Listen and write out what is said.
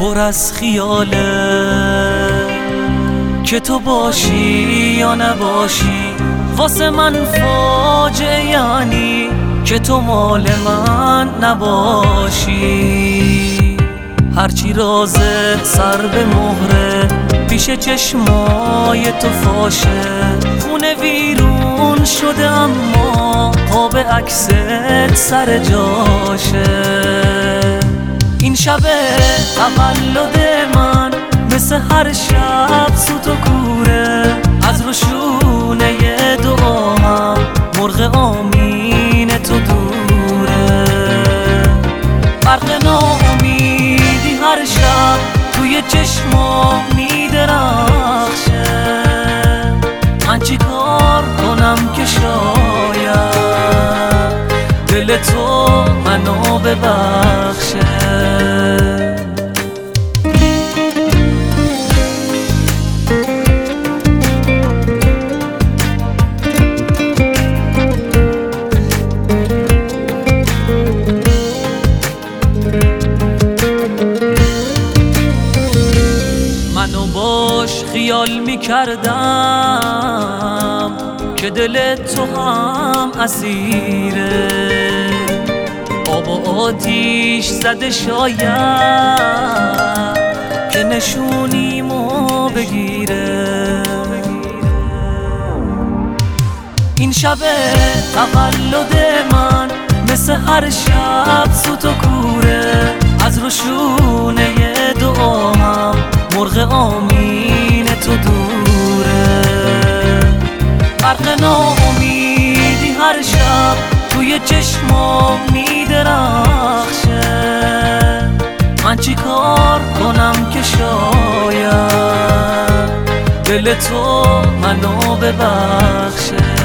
پر از خیاله که تو باشی یا نباشی. واسه من فاجعه یعنی که تو مال من نباشی. هرچی رازه سر به مهره پیش چشمای تو فاشه. خونه ویرون شده اما قاب عکست سر جاشه. این شب تولد من مثل هر شب سوت و کوره. از روشونه دعاهم مرغ آمین تو دوره. برق ناامیدی هر شب توی چشمام میدرخشه. من چی کار کنم که شاید دل تو منو ببخشه. منو باش خیال میکردم که دل تو هم اسیره. آب و آتیش زده شاید که نشونیمو بگیره. این شب تولد من مثل هر شب سوت و کوره. از روشونه دعاهم مرغ آمین تو دوره. برق ناامیدی هر شب توی چشمام میدرخشه. من چی کار کنم که شاید دل تو منو ببخشه.